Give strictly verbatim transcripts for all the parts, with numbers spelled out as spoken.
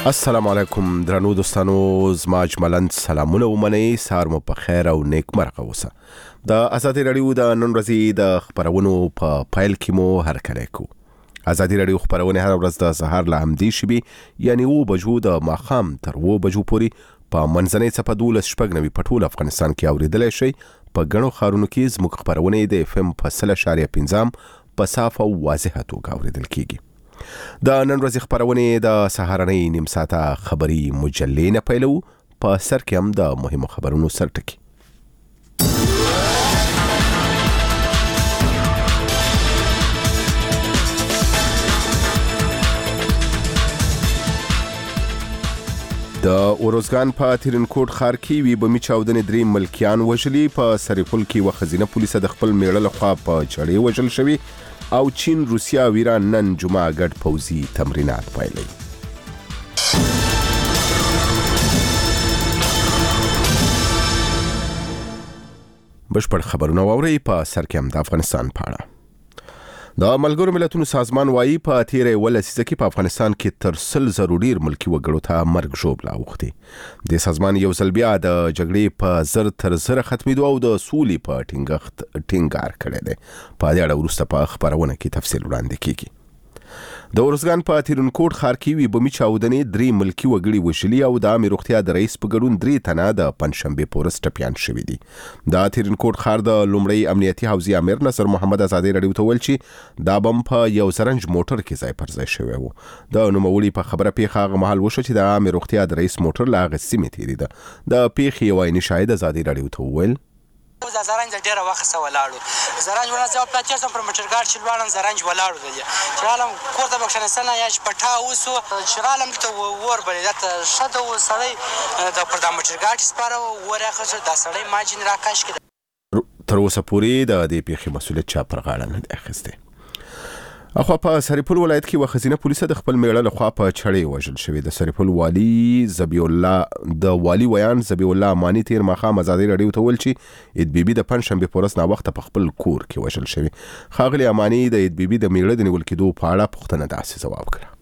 السلام علیکم درنو دوستانو، زما اجملاً سلامونه ومنئ. سهار مو په خیر او نیک مرغه اوسه. د ازادي رادیو د نن ورځې د خبرونو په پیل کې مو هرکلی کو. ازادي رادیو خبرونه هر ورځ د سهار له همدې شبي یعنی و بجو د ماښام تر و بجو پورې په منځنۍ څپه دولس شپږ نوي په ټول افغانستان کې اوریدلی شئ. په ګڼو ښارونو کې زموږ خبرونه د اف ام په سل اشاریه پنځم په صافه او واضحه توګه اوریدل کیږي. د نن ورځې خبرونه د سهارنۍ نیم ساعته خبري مجلې نه پیلو. په سر کې هم د مهمو خبرونو سرټکی. د اوروزګان په تیرنکوټ ښار کې وی بمي چاودنې درې ملکیان وژلي. په سرپل کې و خزینه پولیسه د خپل میړه لخوا په چړې وژل شوي. او چین، روسیا او ایران نن جمعه ګډ پوځي تمرینات پیلوي. بشپړ خبرونه واورئ. په سر کې هم د افغانستان په اړه. د ملګرو ملتونو سازمان وایي په تیره اوله لسیزه کې په افغانستان کې تر سل زرو ډیر ملکي وګړو ته مرګ ژوبله اوښتې. د سازمان یو ځل بیا د جګړې په زر تر زره ختمېدو او د سولې په ټینګښت ټینګار کړی دی. په دې اړه وروسته په خبرونه کې تفصیل وړاندې کیږي. د اوروزګان په تیرنکوټ ښار کې وی بمي چاودنې درې ملکي وګړي وژلي او د عامې روغتیا د رئیس په ګډون درې تنه د پنجشنبې په ورځ ټپیان شوي دي. د تیرنکوټ ښار د لومړی امنیتي حوزې امیر نصر محمد ازادي رادیو ته ویل چې دا بم په یو زرنج موټر کې ځای پر ځای شوی و. د نوموړي په خبره پیښه هغه مهال وشو چې د عامې روغتیا د رئیس موټر له هغې سیمې تېرېده. د پیښې یو عیني شاهد ازادي رادیو ته وویل زرنج ډیره وخت سره ولاړو. زرنج ونه ځو پاتې سم پر موټرګاډ چې لوړم زرنج ولاړو دی. چې عالم کور ته بخښنه یا پټا اوسو چې عالم ته ور بلې دا شته و سړی د پر د موټرګاډ سپاره ورخه دا سړی ماجن راکاش کړ. تر اوسه پورې د دې پیښې مسؤلیت چا پر غاړه نه دی اخیستی. اخوا په سرپل ولایت کې و خزینه پولیسه د خپل میړه لخوا په چړې وژل شوی. د سرپل والی زبی الله د والی ویان زبی الله امانی تیر ماښام ازادي رادیو ته ویل چې اید بی بی د پنجشنبې په ورځ ناوخته په خپل کور کې وژل شوی. ښاغلي امانی د اید بی بی د میړه د نیول کېدو په اړه پوښتنه داسې ځواب کړه.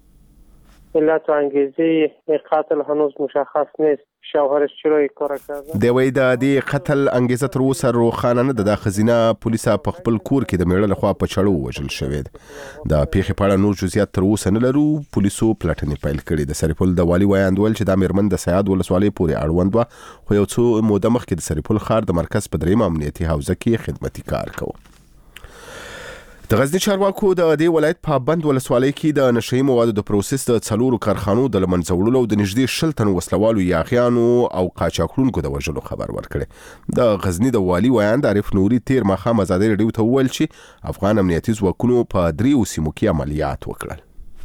علت و انگیزه قتل هنوز مشخص نیست. شوهرش چرا کار کرده؟ د وای د دې قتل انگیزه تر اوسه روښانه نه ده. د خزینه پولیسه په خپل کور کې د میړه لخوا په چړو وژل شوی. د پیښې په اړه نور جزئیات تر اوسه نه لرو. پولیسو پلټنې پیل کړي. د سرپل د والي ویاند ویل چې دا میرمن د سیاد ولسوالۍ پورې اړوند وه، خو یو څو موده مخکې د سرپل ښار د مرکز په درېیم امنیتي حوزه کې خدمتي کار کوه. د غزنی چارواکو د دې ولایت په بند ولسوالۍ کې د نشهیي موادو د پروسس د څلورو کارخانو د له منځه وړلو او د نږدې شل تنو وسلوالو یاغیانو او قاچاقړونکو د وژلو خبر ورکړی. د غزنی د والي ویاند عارف نوري تیر ماښام ازادي رادیو ته وویل چې افغان امنیتي ځواکونو په دریو سیمو کې عملیات وکړل.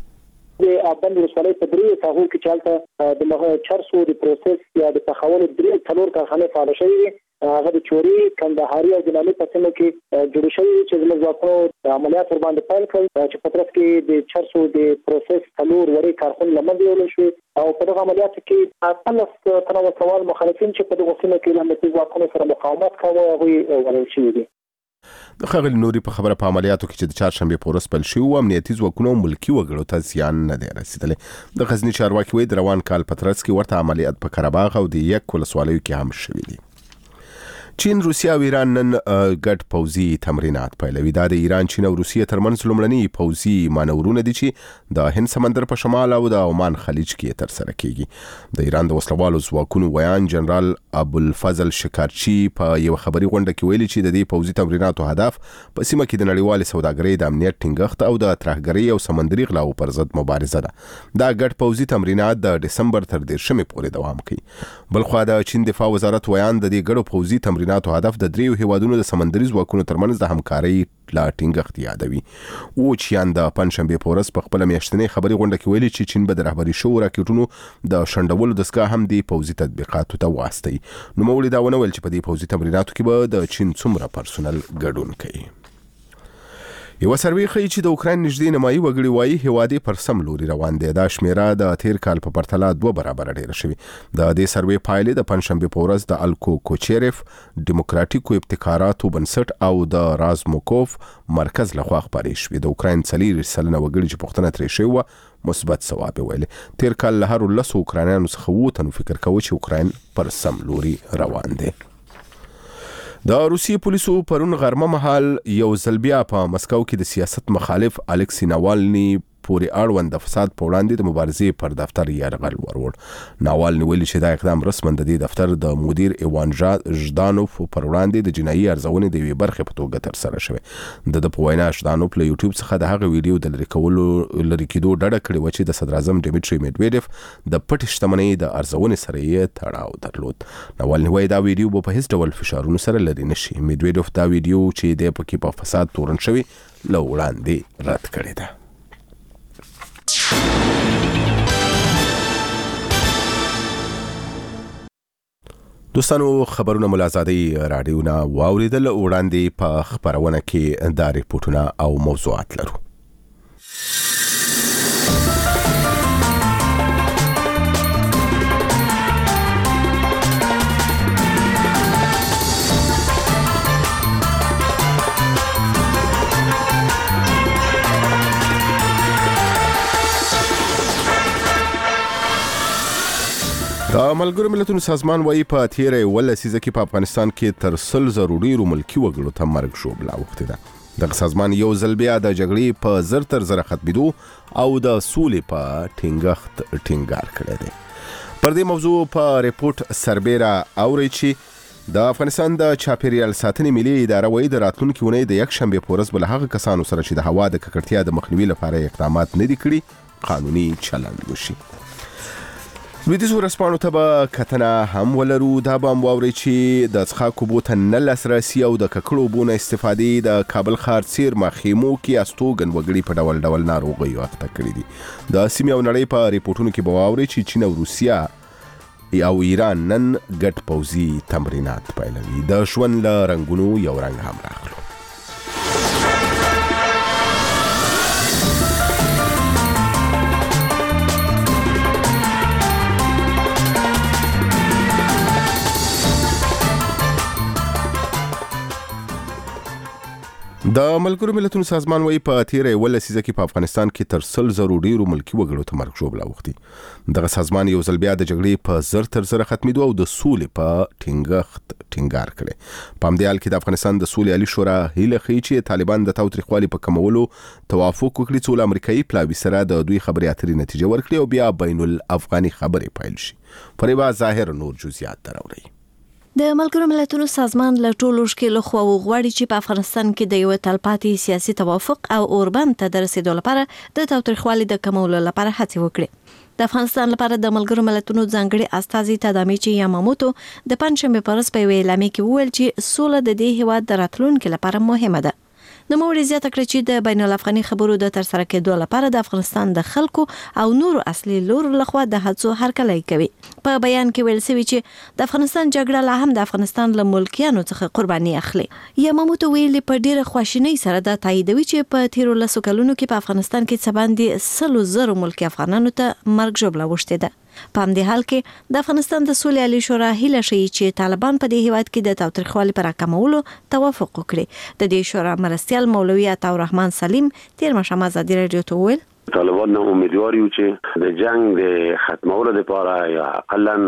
د بند ولسوالۍ په دریو ساحو کې چې هلته د چرسو د پروسس یا د پخولو درې څلور کارخانې فعاله شوې وي. هغه د چوري، کندهاري او د نامې په سیمو کې جوړې شوي چې زموږ ځواکونو د عملیات ورباندې پیل کړل چې په طرف کې د چرسو د پروسس څلور وړې کارخانې له منځه یوړل شوې او په دغه عملیاتو کې اتلس تنه وسوال مخالفین چې په دغو سیمو کې له امنیتي ځواکونو سره مقاومت کاوه هغوی وژل شوي دي. د ښاغلي نوري په خبره په عملیاتو کې چې د چهارشنبې په ورځ پیل شوي وو امنیتي ځواکونو ملکي وګړو ته زیان نه دی رسېدلی. د غزني چارواکي وایي د روان کال په ترڅ کې ورته عملیات په قرهباغ او د یک ولسوالیو کې هم شوي دي. چین، روسیا او ایران نن ګډ پوځي تمرینات پیلوي. دا د ایران، چین او روسیې ترمنځ لومړني پوځي مانورونه دي چې د هند سمندر په شمال او د عمان خلیج کې ترسره کیږي. د ایران د وسلوالو ځواکونو ویان جنرال ابوالفضل شکارچي په یو خبري غونډه کې ویلي چې د دې پوځي تمریناتو هدف په سیمه کې د نړیوالې سوداګرۍ د امنیت ټینګښت او د ترهګرۍ او سمندري غلاو پر ضد مبارزه ده. دا ګډ پوځي تمرینات د دسمبر تر دېرشمې پورې دوام کوي. بلخوا د چین دفاع وزارت ویان د دې ګډو پوځي تمریناتو هدف د دریو هیوادونو د سمندري ځواکونو ترمنځ د همکارۍ لا ټینګښت یادوي. او چیان د پنجشنبې په ورځ په خپله میاشتنۍ خبري غونډه کې ویلي چې چین به د رهبري شوو راکېټونو د شنډولو دستګاه هم د پوځي تطبیقاتو ته واستوي. نوموړي دا ونه ویل چې په دې پوځي تمریناتو کې به د چین څومره پرسونل ګډون کوي. یو سروې ښیي چې د اوکراین نږدې نیمایي وګړي وایي هیواد یې پر سم لوري روان دی. دا شمیره د تیر کال په پرتله دوه برابره ډیره شوې. د دې سروې پایلې د پنځشنبې په ورځ د الکو کوچيرف ډیموکراتیکو ابتکاراتو بنسټ او د رازموکوف مرکز لخوا خپرې شوې. د اوکراین څلور سلنه وګړي چې پوښتنه ترې شوې وه مثبت ځواب یې ویلي. تیر کال له هر لسو اوکراینانو څخه اووه تنو فکر کوي چې اوکراین پر سم لوري روان دی. د روسیې پولیسو پرون غرمه مهال یو ځل بیا په مسکو کې د سیاست مخالف الکسی ناوالني پورې اړوند د فساد په وړاندې د مبارزې پر دفتر یرغل ورور. ناوالني ویلي چې دا اقدام رسما د دې دفتر د مدیر ایوان ژدانوف پر وړاندې د جنایي ارزونې د یوې برخې په توګه ترسره شوی. د په وینا ژدانوف له یوټیوب څخه د هغه ویډیو د لرې کولو لرې کېدو ډډه کړې وه چې د صدر اعظم ډیمیټري میډویډیف د پټې شتمنۍ د ارزونې سره یې تړاو درلود. ناوالني وایي دا ویډیو به په هیڅ ډول فشارونو سره لرې نه شي. میډویډیف دا ویډیو چې دی پکې په فساد تورن شوی له وړاندې رد کړې ده. دوستانو خبرونه ملازادي رادیونا واوریدل. وړاندې په خبرونه کې دا ریپورتونه او موضوعات لرو. د ملګرو ملتونو سازمان وايي په تیره ولسمه لسیزه کې په افغانستان کې تر سل زرو ډیرو ملکي وګړو ته مرګ ژوبله اوښتې ده. دغه سازمان یو ځل بیا د جګړې په زر تر زره ختمېدو او د سولې په ټینګښت ټینګار کړی دی. پر دې موضوع په ریپورت سربیره اوري چې د افغانستان د چاپیریال ساتنې ملي اداره وايي د راتلونکي اونۍ د یک شنبې په ورځ به له هغه کسانو سره چې د هوا د ککړتیا د مخنیوي لپاره اقدامات نه دي کړي قانوني چلند وشي. لویدیځ ورځپاڼو ته به کتنه هم ولرو. دا به هم واورئ چې د څښاک اوبو ته نه لاسرسي او د ککړو اوبو نه استفادې د کابل ښار څیرمه خیمو کې استوګن وګړي په ډول ډول ناروغیو اخته کړي دي. د سیمې او نړۍ په ریپورټونو کې به واورئ چې چین او روسیه او ایران نن ګډ پوځي تمرینات پیلوي. د ژوند له رنګونو یو رنګ هم راخلو. د ملګرو ملتونو سازمان وايي په تیره ولسمه لسیزه کې په افغانستان کې تر سل زرو ډیرو ملکي وګړو ته مرګ ژوبله اوښتې. دغه سازمان یو ځل بیا د جګړې په زر تر زره ختمېدو او د سولې په ټینګښت ټینګار کړی. په همدې حال کې د افغانستان د سولې عالي شورا هیله ښیي چې طالبان د تاوتریخوالي په کمولو توافق وکړي څو له امریکایي پلاوي سره د دوی خبرې اترې نتیجه ورکړي او بیا بین الافغاني خبرې پیل شي. فریبا ظاهر نور جزئیات دراوړي. د ملګرو ملتونو سازمان له ټولو ښکېلو خواوو غواړي چې په افغانستان کې د یو تلپاتې سیاسي توافق او اوربند ته د رسیدو لپاره د تاوتریخوالي د کمولو لپاره هڅې وکړي. د افغانستان لپاره د ملګرو ملتونو ځانګړي استازي تادامیچی یاماموتو د پنځشنبې په ورځ په یوه اعلامیه کې وویل چې سوله د دې هیواد د راتلونکي لپاره مهمه ده. د موري زیاته کړې چې د بین الافغاني خبرو د ترسره کېدو لپاره د افغانستان د خلکو او نورو اصلي لورو لخوا د هڅو هرکلی کوي. په بیان کې ویل شوی چې د افغانستان جګړه لا هم د افغانستان له ملکیانو څخه قرباني اخلي. یاماموتو ویلي په ډیره خواشینۍ سره دا تاییدوي چې په تیرو لسو کلونو کې په افغانستان کې څه باندې سلو زرو ملکي افغانانو ته مرګ ژوبله اوښتې ده. په همدې حال کې د افغانستان د سولې عالي شورا هیله ښیي چې طالبان په دې هیواد کې د تاوتریخوالي پر راکمولو توافق وکړي. د دې شورا مرستیال مولوي عطاالرحمن سلیم تیر ماښام ازادي رادیو ته وویل طالبان نه امیدوار یو چې د جنگ د ختمولو لپاره یا اقلا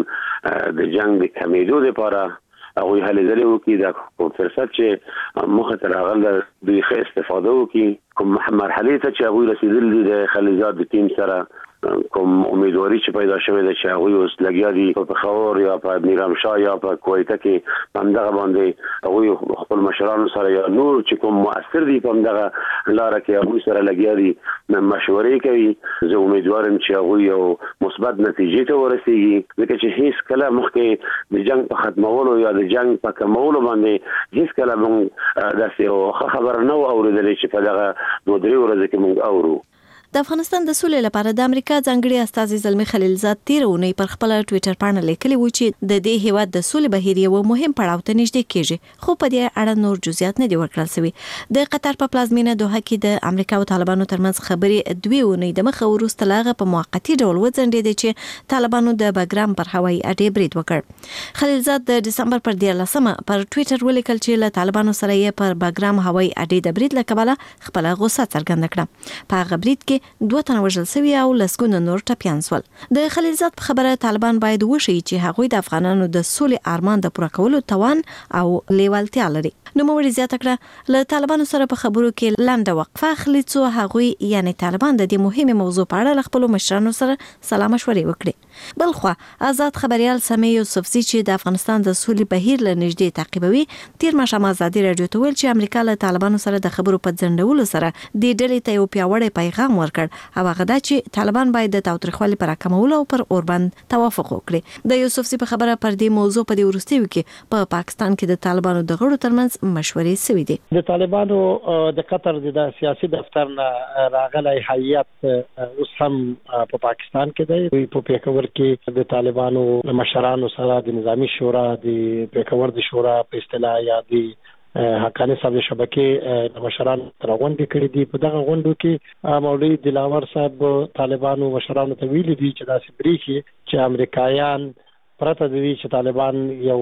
د جنگ د کمیدو لپاره هغه هلې ځلې وکړي د فرصت چې مخه تر هغه د ښه استفاده وکړي کوم مرحله ته چې هغه رسیدل دي د خلیزات د ټیم سره کوم امیدواری چې پیدا شوه د چې هغه اوس لګیا دي په پېښور یا په میرامشاه یا په کویت کې همدغه باندې هغه خپل مشرانو سره یا نور چې کوم مؤثر دي په همدغه لار کې هغه سره لګیا دي مشورې کوي. زه امیدوارم چې هغه یو مثبت نتیجې ته ورسیږي ځکه چې هیڅ کله مخکې د جنگ په ختمولو یا د جنگ په کمولو باندې هیڅ کله موږ داسې خبر نه و اورېدلې چې په دغه دوه درې ورځې کې موږ اورو. د افغانستان د سولې لپاره د امریکا ځانګړي استازي زلمی خلیلزاد تیر اونۍ پر خپل ټوئیټر باندې لیکلي و چې د دې هیواد د سولې بهیر یو مهم پړاو ته نږدې کیږي، خو په دې اړه نور جزئیات نه دي ورکړل شوي. د قطر په پلازمینه دوحه کې د امریکا او طالبانو ترمنځ خبرې دوی اونۍ د مخه وروسته لاغه په موقتی ډول وځنډېدې چې طالبانو د بګرام پر هوایي اډې برید وکړ. خلیلزاد د دسمبر پر دیارلسمه پر ټوئیټر ولیکل چې له طالبانو سره یې پر بګرام هوایي اډې د برید له کبله خپل غوسه څرګنده کړه. په هغه برید کې دوه تنه وژل شوي او لسګونه نور ټپیان شول. د خلیلزاد په خبره طالبان باید وښيي چې هغوی د افغانانو د سولې ارمان د پوره کولو توان او لیوالتیا لري. نوموړي زیاته کړه له طالبانو سره په خبرو کې لنډه وقفه اخلي څو هغوی یعنی طالبان د دې مهمه موضوع په اړه له خپل مشرانو سره سلا مشورې وکړي. بلخوا آزاد خبريال سمي یوسفزي چې د افغانستان د سولې بهیر له نږدې تعقیبوي تیر ماښام ازادي رادیو ته ویل چې امریکا له طالبانو سره د خبرو په ځنډولو سره د ډلې ته یو پیاوړی پیغام ورکړ او هغه دا چې طالبان باید د تاوتریخوالي پر راکمولو او پر اوربند توافق وکړي. د یوسفزي په خبره پر دې موضوع په دې وروستیو کې په پاکستان کې د طالبانو د غړو ترمنځ مشورې شوې دي. د طالبانو د قطر د سیاسي دفتر نه راغلی هیئت اوس هم په پاکستان کې دی. په پیښور کې د طالبانو مشرانو سره د نظامی شورا د پیښور د شورا په اصطلاح یا د حقانی صاحب شبکې د مشرانو تر غونډې کړې دي. په دغه غونډو کې مولوی دلاور صاحب طالبانو مشرانو ته ویلي دي چې داسې بریښي چې امریکایان پرته د دې چې طالبان یو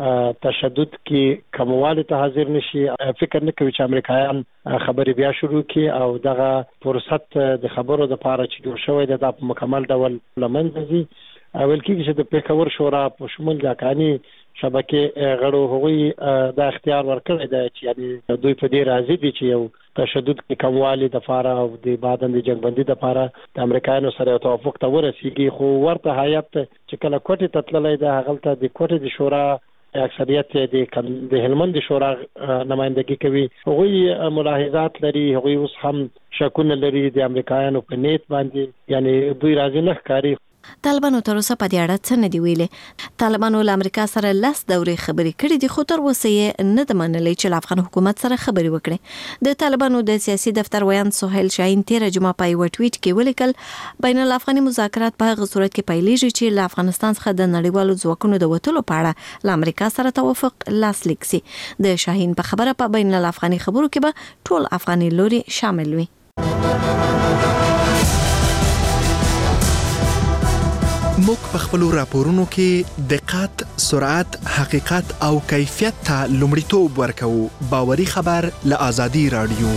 تشدد کې کموالی ته حاضر نشي فکر نه کوي چې امریکایان خبرې بیا شروع کړي او دغه فرصت د خبرو د پاره چې جوړ شوی دی د مکمل ډول لمنځه ځي. اول کې چې د پیښور شورا په شمول د حقانی شبکې غړو هغوی د اختیار ورکړی دی چې یعنی دوی په دې راضي دي چې یو تشدد کې کموالی د پاره او د بعدن د جنگبندي د پاره د امریکایانو سره توافق ته ورسیږي. خو ورته هیئت چې کله کوټې ته تللی دی هغلته د کوټې د شورا اکثریت د د هلمند شورا نمائندګي کوي. هغوی ملاحظات لري، هغوی اوس هم شکونه لري د امریکایانو په نیت باندې، یعنی دوی راضي نه ښکاري. طالبانو تر اوسه په دې اړه څه نه دی ویلي. طالبانو له امریکا سره لس دورې خبرې کړې دي خو تر اوسه یې نه د منلې چې له افغان حکومت سره خبرې وکړي. د طالبانو د سیاسي دفتر ویان سهیل شاهین تیر جمعه په یو ټویټ کې ولیکل بین الافغاني مذاکرات په هغه صورت کې پیلېږي چې له افغانستان څخه د نړیوالو ځواکونو د وټلو په اړه له امریکا سره توافق لاسلیک شي. د شاهین په خبره په بین الافغاني خبرو کې به ټول افغاني لوري شامل وي. موږ په خپل راپورونو کې دقت، سرعت، حقیقت او کیفیت ته لومړیتوب ورکوو. باوري خبر له آزادي رادیو.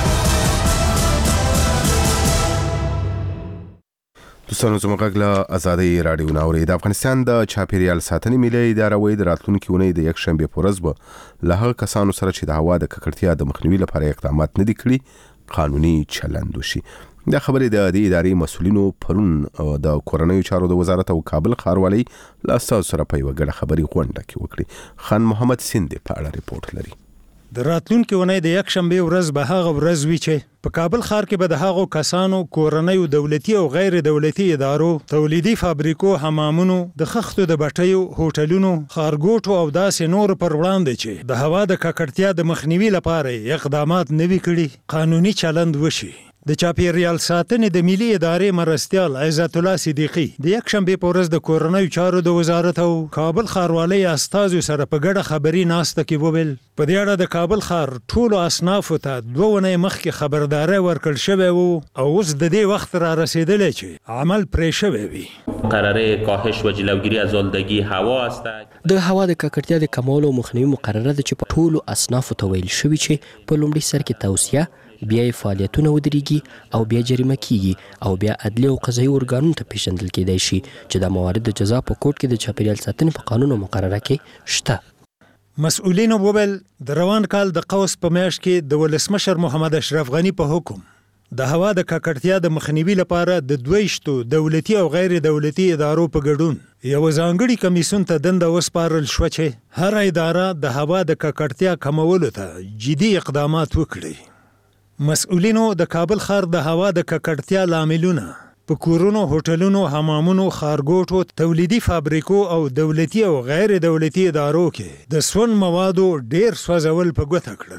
دوستانو زموږ له آزادي رادیو ناوړي. د افغانستان د چاپیریال ساتنې ملي اداره وایي د راتلونکي اونۍ د یک شنبه په ورځ به له هغه کسانو سره چې د هوا د ککړتیا د مخنیوي لپاره اقدامات نه دي کړي قانوني چلند وشي. دا خبرې د دې ادارې مسؤلینو پرون د کورنیو چارو د وزارت او کابل ښاروالۍ له استازو سره په یوه ګډه خبري غونډه کې وکړي. خان محمد سیند په اړه ریپورت لري. د راتلونکي اونۍ د یک شنبه ورځ به هغه ورځ وي چې په کابل ښار کې به د هغو کسانو کورنیو دولتي او غیر دولتي ادارو، تولیدي فابریکو، حمامونو، د خښتو د بټیو، هوټلونو، خارګوټو او داسې نور پر وړاندې چې د هوا د ککړتیا د مخنیوي لپاره اقدامات نه وي کړي قانوني چلند وشي. د چاپیریال ساتنې د ملي ادارې مرستیال عزت الله صدیقي د یک شنبه په ورځ د کورنیو چارو د وزارت او کابل ښاروالۍ استازو سره په ګډه خبري ناسته کې وویل په دې اړه د کابل ښار ټولو اصنافو ته دوه ونې مخکې خبرداری ورکړل شوی و او اوس د دې وخت را رسیدلی چې عمل پرې شوی وي. قراره کاهش و جلوگیری از آلودگی هوا است. د هوا د ککړتیا د کمولو مخنیوي مقرره ده چې په ټولو اصنافو ته ویل شوی چې په لومړي سر کې توصیه، بیا فعالیتونه ودرېږي او بیا جریمه کیږي او بیا عدلي او قضایي ارګانونو ته پیژندل کېدای شي چې دا موارد د جزا په کوډ کې د چاپیریال ساتنې په قانون او مقرره کې شته. مسؤلینو وویل د روان کال د قوس په میاشت کې د ولسمشر محمد اشرف غني په حکم د هوا د ککړتیا د مخنیوي لپاره د دویشتو دولتي او غیر دولتي ادارو په ګډون یو ځانګړي کمیسیون ته دنده وسپارل شوه چې هر اداره د هوا د ککړتیا کمولو ته جدي اقدامات وکړي. مسؤلینو د کابل ښار د هوا د ککړتیا لاملونه په کورونو، هوټلونو، حمامونو، خارګوټو، تولیدي فابریکو او دولتي او غیر دولتي ادارو کې د سون موادو ډیر سوځول په ګوته کړل.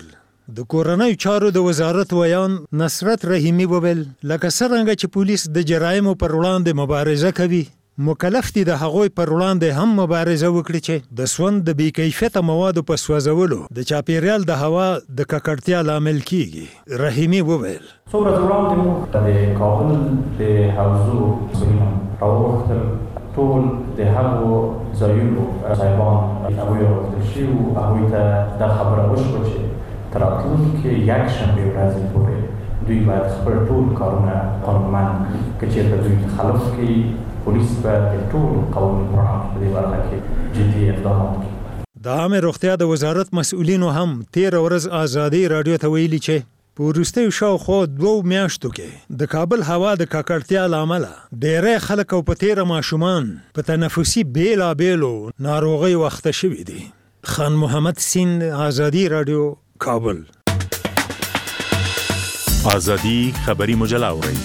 د کورنۍ چارو د وزارت ویان نصرت رحیمی وویل لکه څرنګه چې پولیس د جرایمو پر وړاندې مبارزه کوي، مکلف دي د هغوی پر وړاندې هم مبارزه وکړي چې د سوند د بې کیفیته موادو په سوځولو د چاپیریال د هوا د ککړتیا لامل کیږي. رحیمی وویل څو ورځې وړاندې موږ د کابل د حوزو مسؤلین راوغوښتل، ټول د هغو ځایونو صاحبان هغوی راوغوښتل شوي وو، هغوی ته دا خبره وشوه چې تر راتلونکي یکشنبې ورځې پورې دوی باید خپل ټول کارونه قانونمند که چېرته دوی تخلف کوي پولیس به د ټولو قوانینو په وړاندې په دې برخه کې جدي اقدامات وکړي. د عامه روغتیا د وزارت مسؤلینو هم تېره ورځ ازادي راډیو ته ویلي چې په وروستیو شاوخوا دوو میاشتو کې د کابل هوا د ککړتیا له امله ډېری خلک او په تېره ماشومان په تنفسي بېلابېلو ناروغیو اخته شوي دي. خان محمد سین، ازادي راډیو، کابل. ازادي خبري مجله اورئ.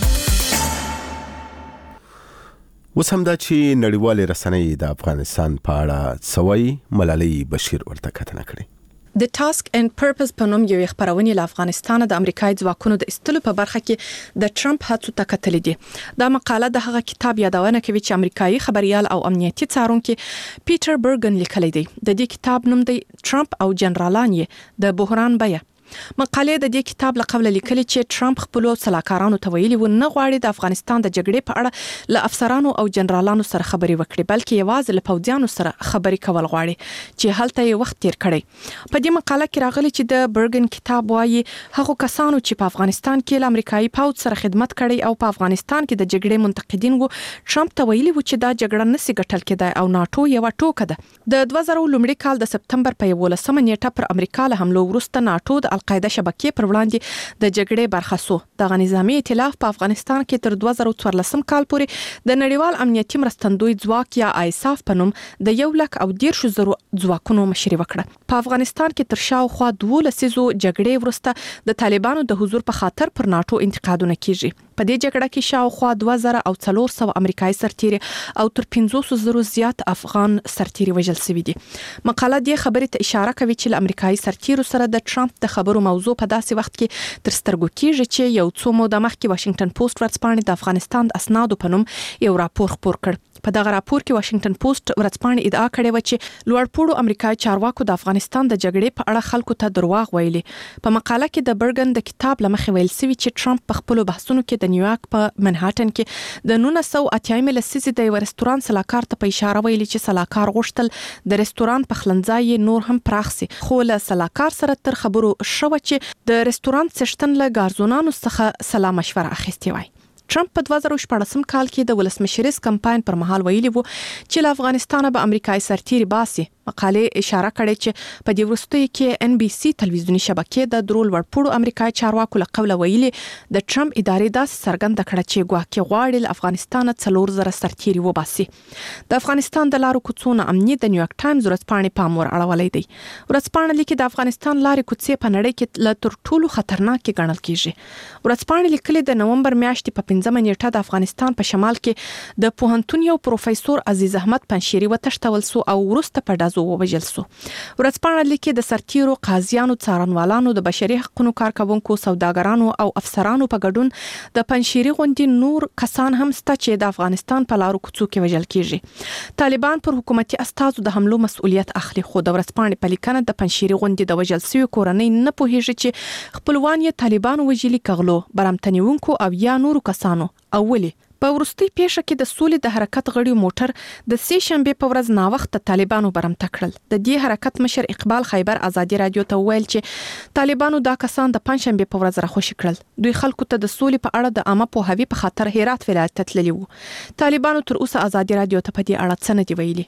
اوس هم دا چې نړیوالې رسنۍ د افغانستان په اړه سوي ملالۍ بشیر ورته کتنه کړې. د ټاسک اینڈ پرپز په نوم یو خبرونه له افغانستان د امریکایي ځواکونو د استلو په برخه کې د ټرمپ هڅو ته کتلې دي. دا مقاله د هغه کتاب یادونه کوي چې امریکایي خبريال او امنیتي څارونکي پیټر برګن لیکلی دی. د دې کتاب نوم دی ټرمپ او جنرالان یې د بحران بیه. مقالې د دې کتاب له قبل لیکلي چې ټرمپ خپل سلاکارانو ته ویلي و نه غواړي د افغانستان د جګړې په اړه له افسرانو او جنرالانو سره خبري وکړي، بلکې یوازې له پوځیانو سره خبري کول غواړي چې هلته یې وخت تیر کړي. په دې مقاله کې راغلي چې د برګن کتاب وايي هغه کسانو چې په افغانستان کې له امریکایي پوځ سره خدمت کړي او په افغانستان کې د جګړې منتقدین وو، ټرمپ ته ویلي و چې دا جګړه نسي ګټل کېدای او ناتو یو ټوکه ده. د دوه زره لومړي کال د سپتمبر په یولسمه نیټه پر امریکا له حملو وروسته ناتو د القاعده شبکې پر وړاندې د جګړې برخه سو. د نظامي ائتلاف په افغانستان کې تر دوه زره څوارلسم کال پورې د نړیوال امنیتي مرستندوی ځواک یا آیساف په نوم د یو لک او دیرش زرو ځواکونو مشري وکړه. په افغانستان کې تر شاوخوا دوه لسیزو جګړې وروسته د طالبانو د حضور په خاطر پر ناتو انتقادونه کیږي. په دې جګړه کې شاوخوا دوه زره او څلور سوه امریکایي سرتیري او تر پنځوس زرو زیات افغان سرتیري وژل شوي دي. مقاله دې خبرې ته اشاره کوي چې له امریکایي سرتیرو سره د ټرمپ د خبرو موضوع په داسې وخت کې تر سترګو کېږي چې یو څو موده مخکې واشنگټن پوسټ ورځپاڼې د افغانستان د اسنادو په نوم یو راپور خپور کړ. په دغه راپور کې واشنگټن پوسټ ورځپاڼې ادعا کړې و چې لوړپوړو امریکایي چارواکو د افغانستان د جګړې په اړه خلکو ته درواغ ویلي. په مقاله کې د برګن د کتاب لمخې ویل شوی چې ټرمپ په خپل بحثونو کې د نیویارک په منهاټن کې د نولس سوه اتیا لسیزې د یو رستوران سلاکار ته په اشاره ویلي چې سلاکار غوښتل د رستوران پخلنځای نور هم پراخ سي، خو له سلاکار سره تر خبرو شو چې د رستوران څښتن له ګارزونانو څخه سلا مشوره اخیستې وای. ټرمپ په دوه زره شپږم کال کې د ولسمشریز کمپاین پر مهال ویلي وو چې له افغانستان به امریکایي سرتیري باسي. مقالې اشاره کړې چې په دې وروستیو کې ان بي سي تلویزیونی شبکې د درول ورپوړو امریکایي چارواکو له قوله ویلي د ټرمپ ادارې داسې څرګنده کړه چې ګواکې غواړي له افغانستان څلور زره سرتیري وباسي. د افغانستان د لارو کوڅو امنیت د نیویارک ټایمز ورځپاڼې پام ور اړولی دی. ورځپاڼه لیکي د افغانستان لارې کوڅې په نړۍ کې له تر ټولو خطرناکې ګڼل کیږي. ورځپاڼه لیکلي د نومبر میاشتې په پنځمه نیټه د افغانستان په شمال کې د پوهنتون یو پروفیسور عزیز احمد پنشيري وتښتول سو او وروسته په ډازو ووژل سو. ورځپاڼه لیکي د سرتیرو، قاضیانو، څارنوالانو، د بشري حقوقو کارکونکو، سوداګرانو او افسرانو په ګډون د پنشيري غونډې نور کسان هم سته چې د افغانستان په لارو کوڅو کې وژل کیږي. طالبان پر حکومتي استازو د حملو مسؤلیت اخلي، خو د ورځپاڼې په لیکنه د پنشيري غونډې د وژل شوي کورنۍ نه پوهیږي چې خپلوان یې طالبان وژلي کغلو، برمتنیونکو او یا نورو کسانو. او ولې په ورستي پیښه کې د سولې د حرکت غړي موټر د سې شنبه په ورځ نا وخت طالبانو برمته کړل. د دې حرکت مشر اقبال خیبر ازادي رادیو ته ویل چې طالبانو دا کسان د پنځ شنبه په ورځ راخوشي کړل. دوی خلکو ته د سولې په اړه د عامه پوهاوي په خاطر هرات ولایت ته تللي وو. طالبانو تر اوسه ازادي رادیو ته په دې اړه څه نه دی ویلي.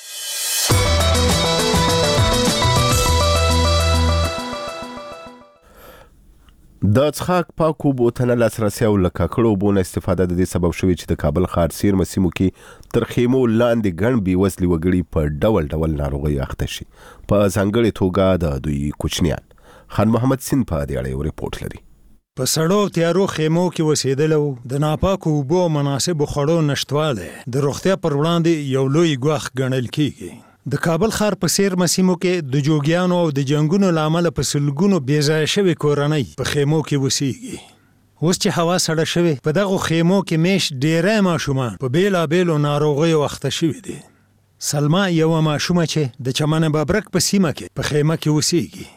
د څښاک پاکو اوبو ته نه لاسرسی او له ککړو اوبو نه استفاده د دې سبب شوې چې د کابل ښار څیرمه سیمو کې تر خیمو لاندې ګڼ بېوزلي وګړي په ډول ډول ناروغیو اخته شي، په ځانګړې توګه د دوی کوچنیان. خان محمد سین په دې اړه یو ریپورټ لري. په سړو تیارو خیمو کې اوسېدلو د ناپاکو اوبو مناسبو خوړو نشتوالی د روغتیا پر وړاندې یو لوی ګواښ ګڼل کیږي. د کابل ښار په څېرمه سیمو کې د جوګیانو او د جنګونو له امله په سلګونو بېځایه شوې کورنۍ په خیمو کې اوسېږي. اوس چې هوا سړه شوې په دغو خیمو کې میشت ډېری ماشومان په بېلابېلو ناروغیو اخته شوي دي. سلما یوه ماشومه چې د چمن ببرک په سیمه کې په خیمه کې اوسېږي.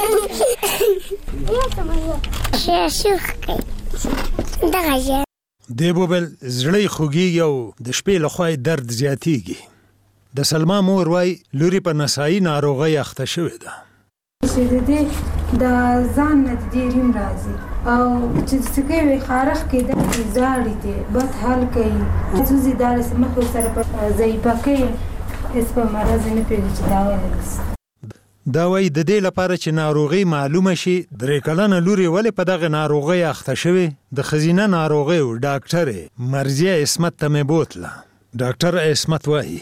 دې وویل زړه یې خوږېږي او د شپې لخوا یې درد زیاتېږي. د سلما مور وایي لوري په نسایي ناروغۍ اخته شوې ده. چې د دې د ځان نه د دې ریم راځي او چې څه کوي خارخ کې د زاړې دي بس حل کوي چې دالس مخ سره په ضعیفه کوي اس په مرز نه پیږي چې دا ولګس. دا وایي د دې لپاره چې ناروغي معلومه شي درې کلنه لوري ولې په دغه ناروغۍ اخته شوې د ښځینه ناروغیو ډاکټرې مرضیه عصمت ته مې بوتله. ډاکټر عصمت وایي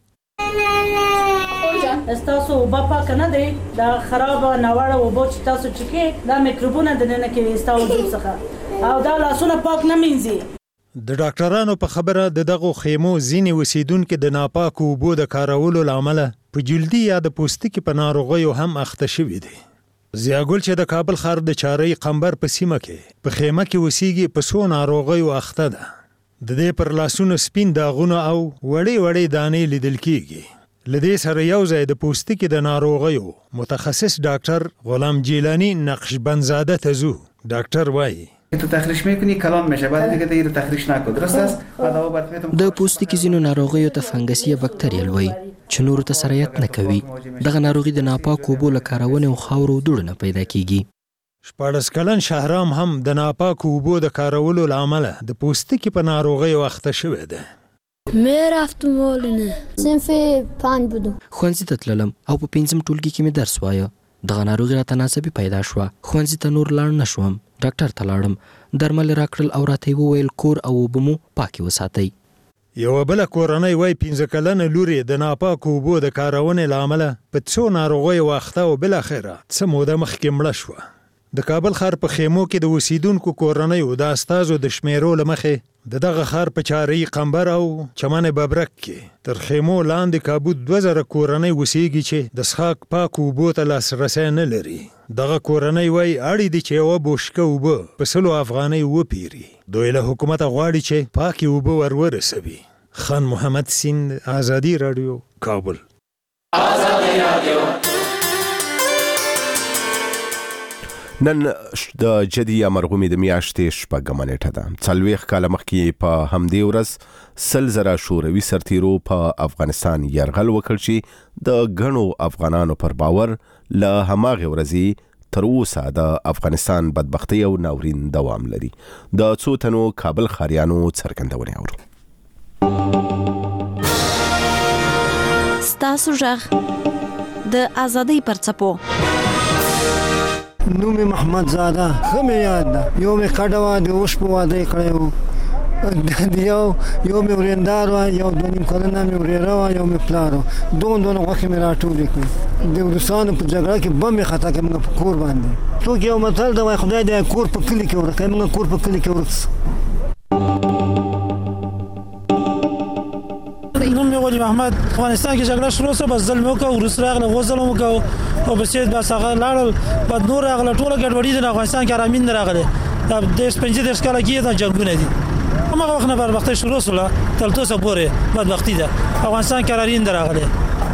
تاسو اوبه پاک نه دی دا خراب ناوړه اوبه چې تاسو چکې دا میکروبونه د ننه کې تاسو وجود څخه او دا لاسونه پاک نه مینځي. د ډاکټرانو په خبره د دغو خیمو ځینې اوسیدونکي د ناپاکو اوبو د کارولو له امله په جلدي یا د پوستکي په ناروغیو هم اخته شوي دي. ضیاګل چې د کابل ښار د چارۍ قمبر په سیمه کې په خیمه کې اوسیږي په څو ناروغیو اخته ده. د دې پر لاسونو سپین داغونه او وړې وړې دانې لیدل کیږي. له دې سره یو ځای د پوستکي د ناروغیو متخصص ډاکټر غلام جیلانی نقشبندزاده ته ځو. ډاکټر وایي تو تخریش میکنی کلان میشه بعد دیگه دیگه تخریش نکن درست است. د پوستکي ځینو ناروغیو ته فنګسي یا بکتریال وایي چې نورو ته سرایت نه کوي. دغه ناروغي د ناپاکو اوبو له کارونې او خاورو دوړو نه پیدا کیږي. شپاړس کلن شهرام هم د ناپاکو اوبو د کارولو له امله د پوستکي په ناروغیو اخته شوی دی. مې رفتم ولنه صنف پنج بودم ښوونځي ته تللم او په پنځم ټولګي کې مې درس وایه. دغه ناروغي راته ناڅاپي پیدا شوه. ښوونځي ته نور لاړ نه شوم. ډاکټر ته لاړم. درمل یې راکړل او راته یې وویل کور او اوبه مو پاکې وساتئ. یوه بله کورنۍ وایي پنځه کلنه لور یې د ناپاکو اوبو د کارونې له امله په څو ناروغیو اخته او بالاخره څه موده مخکې مړه شوه. د کابل ښار په خیمو کې د اوسیدونکو کورنیو د استازو د شمیرو له مخې د دغه ښار په چارۍ قمبر او چمن ببرک کې تر خیمو لاندې کابو دوه زره کورنۍ اوسیږي چې د څښاک پاکو اوبو ته لاسرسی نه لري. دغه کورنۍ وایي اړې دي چې یوه بوشکه اوبه په سلو افغانۍ وپیري. دوی له حکومته غواړي چې پاکې اوبه ور ورسوي. خان محمد سیند، آزادي راډیو، کابل. آزادي راډیو. نن د جدي یا مرغومي د میاشتې شپږمه نیټه ده. څلوېښت کاله مخکې په همدې ورځ سل زره شوروي سرتیرو په افغانستان یرغل وکړ چې د ګڼو افغانانو پر باور له هماغې ورځې تر اوسه د افغانستان بدبختۍ او ناورین دوام لري. د څو تنو کابل ښاریانو څرګندونې اورو. ستاسو غږ د ازادۍ پر څپو. نوم محمد زاده خمه یاد ده. یو می کډه وا د اوس په واده کړو. یو یو می ورندار وا یو د نیم کلنه می ورېره وا یو می پلارو دون دون وخت می راټول کړ. د روسانو په جګړه کې بم خطا کې موږ په کور باندې. څوک یو متل دا وای خدای دې کور په کلی کې ورکه موږ کور په کلی کې ورکس. نوم می ولی محمد. افغانستان کې جګړه شروع شوه بس ظلم وکاو روس راغله غو ظلم وکاو او بس بس هغه لاړل بعد نور راغله ټوله ګډوډي د افغانستان کې رامین راغله. دا د پنځه دیرش کاله کې دا جنگونه دي. هغه وخت نه بدبختي شروع شوه تل توسه پورې بدبختي ده. افغانستان کې رارین راغله.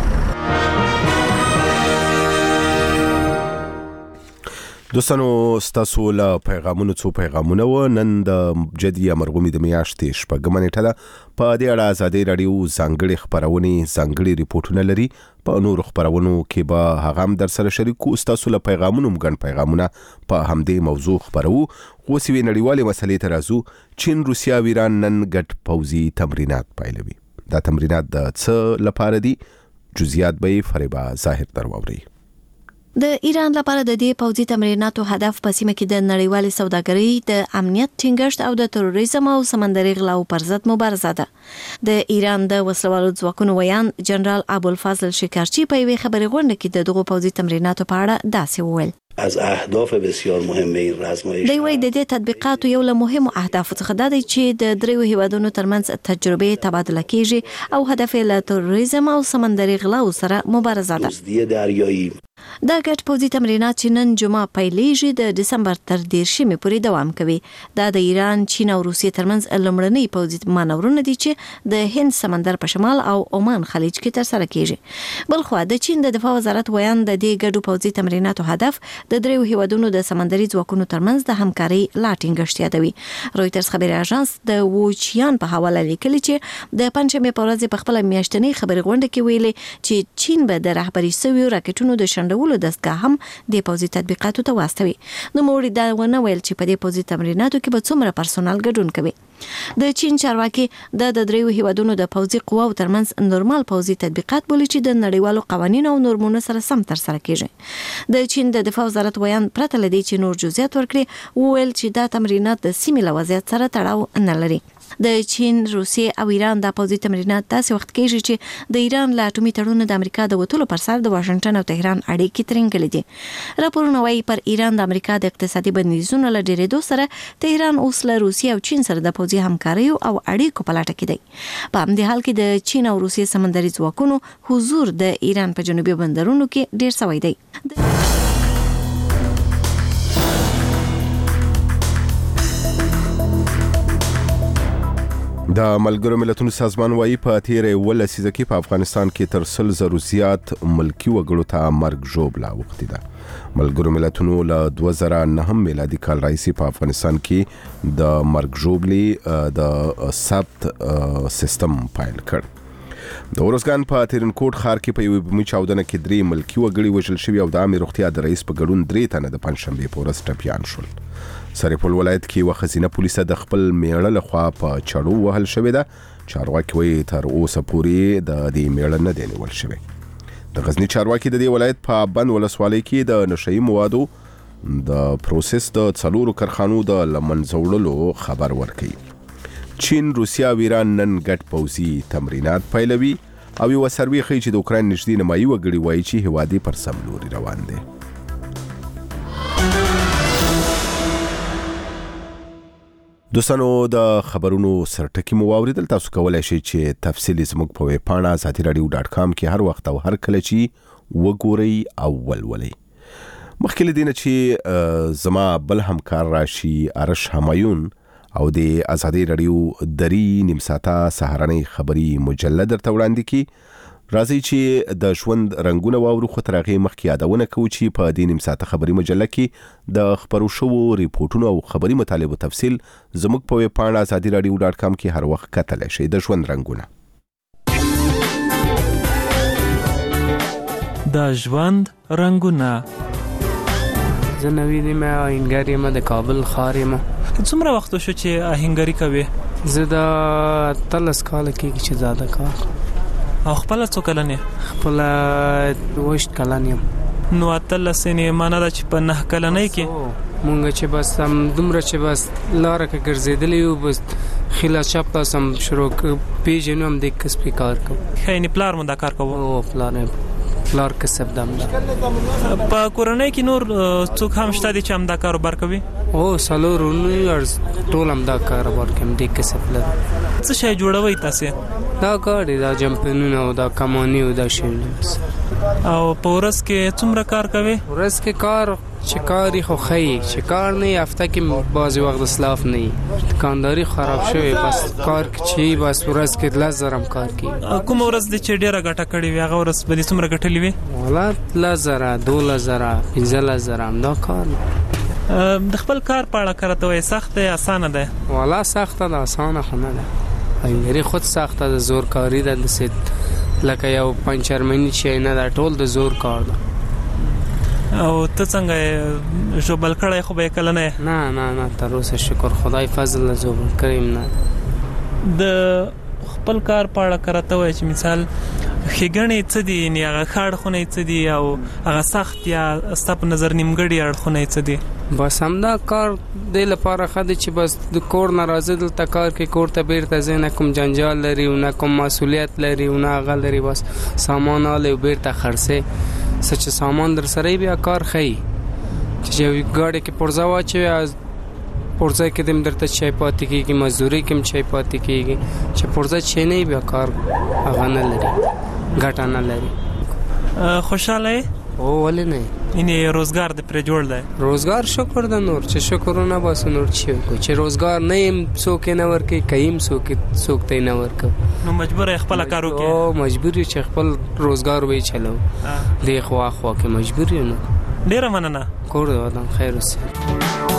دوستانو ستاسو له پیغامونو څو پیغامونه و. نن د جدي یا مرغومي د میاشتې شپږمه نیټه ده. په دې اړه ازادي راډیو ځانګړې خپرونې ځانګړي ریپورټونه لري. په نورو خپرونو کې به هغه هم در سره شریکو. ستاسو له پیغامونو ګڼ پیغامونه په همدې موضوع خپرو. اوس یوې نړیوالې مسلې ته راځو. چین، روسیا او ایران نن ګډ پوځي تمرینات پیلوي. دا تمرینات د څه لپاره دي؟ جزئیات به فریبا ظاهر درواوري. د ایران لپاره د دې پوځي تمریناتو هدف په سیمه کې د نړیوالې سوداګرۍ د امنیت ټینګښت او د تروریزم او سمندري غلاو پر ضد مبارزه ده. د ایران د وسلوالو ځواکونو ویان جنرال ابوالفضل شکارچی په یوې خبري غونډه کې د دغو پوځي تمریناتو په اړه داسې وویل. از اهداف بسیار مهم این آزمایش دی وایي د دې تطبیقاتو یو له مهمو اهدافو څخه دا دی چې د دریو هیوادونو ترمنځ تجربې تبادله کیږي او هدف یې له تروریزم او سمندري غلاو سره مبارزه ده. دزدی دریایی دا ګډ پوځي تمرینات چې نن جمعه پیلېږي د دسمبر تر دېرشمې پورې دوام کوي. دا د ایران، چین او روسیې ترمنځ لومړني پوځي مانورونه دي چې د هند سمندر په شمال او عمان خلیج کې ترسره کیږي. بلخوا د چین د دفاع وزارت ویان د دې ګډو پوځي تمریناتو هدف د دریو هیوادونو د سمندري ځواکونو ترمنځ د همکارۍ لا ټینګښت یادوي. رویټرز خبري اژانس د ووچیان په حواله لیکلي چې د پنځمې په ورځ په خپل میاشتنۍ خبري غونډه کې ویلي چې چین به د رهبري سویو راکټونو د شندولو دستګاه هم د پوځي تطبیقاتو ته واستوي. نو موري دا ونه ویل چې په دې پوځي تمریناتو کې به څومره پرسونل ګډون کوي. د چین چارواکي د دریو هیوادونو د پوځي قواو ترمنځ نورمال پوځي تطبیقات بولي چې د نړیوالو قوانینو او نورمونو سره سم ترسره کیږي. د چین د دفاع وزارت ویان پرته لدی چې نور جزئیات ورکړي وویل چې دا تمرینات د سیمې له وضعیت سره تړاو نه لري. د چین، روسیې او ایران د پوځي تمرینات داسې وخت کېږي چې د ایران له اټومي تړون د امریکا د وټولو پر سر د واشنگټن او تهران اړیکې ترنګلې دي. راپورونه وايي پر ایران د امریکا د اقتصادي بندیزونو له ډېرېدو سره تهران اوس له روسیې او چین سره د پوځي همکاریو او اړیکو په لټه کې دی. په همدې حال کې د چین او روسیې سمندري ځواکونو حضور د ایران په جنوبي بندرونو کې ډېر سوی دی. د ملګرو ملتونو سازمان وايي په تیرې اوله لسیزه کې په افغانستان کې تر سل زرو زیات ملکی وګړو ته مرګ ژوبله اوښتې ده. ملګرو ملتونو له دوه زره نهم میلادي کال راهیسې په افغانستان کې د مرګ ژوبلې د ثبت سیستم پیل کړ. د ورزګان په تیرنکوټ ښار کې په یوې بمي چاودنه کې درې ملکی وګړي وژل شوي او د عامې روغتیا د رئیس په ګډون درې تنه د پنجشنبې په ورځ ټپیان شول. سرپل ولایت کې یوه ښځینه پولیسه د خپل میړه لخوا په چړو وهل شوې ده. چارواکي وایي تر اوسه پورې د دې میړه نه دی نیول شوی. د غزني چارواکي د دې ولایت په بند ولسوالۍ کې د نشهیي موادو د پروسس د څلورو کارخانو د له منځه وړلو خبر ورکوي. چین، روسیه او ایران نن ګډ پوځي تمرینات پیلوي او یوه سروې ښیي چې د اوکراین نږدې نیمایي وګړي وایي چې هیواد یې پر سم لوري روان دی. دوستانو د خبرونو سرټکی مو واوریدل. تاسو کولای شئ چې تفصیلی زموږ په ویب پاڼه ازادي رادیو ډاټ کام کې هر وخت او هر کله چې وګورئ او ولولئ. مخکې له دې نه چې زما بل همکار راشي ارش همایون او د ازادي رادیو دري نیم ساعته سهارنۍ خبري مجله درته وړاندې کړي، راځي چې د ژوند رنګونه واورو. خو تر هغې مخکې یادونه کوو چې په دې نیم ساعته خبري مجله کې د خپرو شوو ریپورټونو او خبري مطالبو تفصیل زموږ په ویب پاڼه ازادي رادیو ډاټ کام کې هر وخت کتلی شئ. د ژوند رنګونه د ژوند رنګونه زه نوید یم، آهنګر یم، د کابل ښار یم. څومره وخت شو چې آهنګري کوې؟ زه د اتلس کاله کېږي چې زیاده کار. او خپله څو کلن یې؟ خپله اوویشت کلن یم. نو اتلس یې معنی ده چې په نهه کلنۍ کې مونږ چې بس هم دومره چې بس لاره کې ګرځېدلی یو، بس خیله چپ تاسو هم شروع پیژنو هم د کسبي کار کوو. ښه یعنې پلار مو دا کار کوو؟ او پلار پلار کسب دم ده. په کورنۍ کې نور څوک هم شته دي چې هم دا کاروبار کوي؟ او څلور ورونه ټول هم دا کاروبار کوي، د کسب لري. څه شی جوړوئ تاسې؟ دا کار دی، دا جمپنونه او دا کماني او دا شیونه. او په ورځ کې څومره کار کوي؟ ورځ کې کار چې کاری خو ښایي چې کار نه هفته کې بعضې وخت اسلاف نه وي، دکانداري خراب شوی، بس کار چې بس ورځ کې لس زره هم کار کوي. کومه ورځ دی چې ډېره ګټه کړې وي هغه ورځ به دې څومره ګټلې وي؟ والا لس زره، دولس زره، پنځلس زره همدا کار. د خپل کار په اړه که راته وایې سخت دی اسانه دی؟ والا سخته ده، اسانه خو نه ده. آهنګري خود سخته ده، زور کاري ده، داسې لکه یو پنچرمني شی نه ده، ټول د زور کار ده. او ته څنګه یې ژوبل کړی؟ خو به یې کله نه یې؟ نه نه نه تر اوسه شکر خدای فضل له ژوبل کړی یم نه. د خپل کار په اړه که راته وایې چې مثال ښېګڼې څه دي، یعنې هغه ښه اړخونه یې څه دي او هغه سخت یا ستا په نظر نیمګړي اړخونه یې څه دي؟ بس همدا کار دې لپاره ښه دی چې بس د کور نه راځې دلته کار کې، کور ته بیرته ځې، نه کوم جنجال لري او نه کوم مسؤلیت لري او نه هغه لري، بس سامان الی او بیرته خرڅې. څه چې سامان در سره بیا کار ښایي، چې ګاډي کې پرزه واچوي از پرزه کې دم درته چای پاتې کیږي مزدوري کې چای پاتې کیږي چې پرزه چي نه بیا کار هغه نه لري ګټه نه لري. خوشاله او ولې نه اینې روزګار د پر جوړ دی روزګار شکر د نور چې شکرونه بس نور چی کو چې روزګار نه يم څوک نه ورکي کيم څوک څوک ته نه ورک نو مجبور خپل کارو کې او مجبور چې خپل روزګار وې چلو دی خو خو کې مجبور یم ډیر مننه کور ودان خیر اوسه.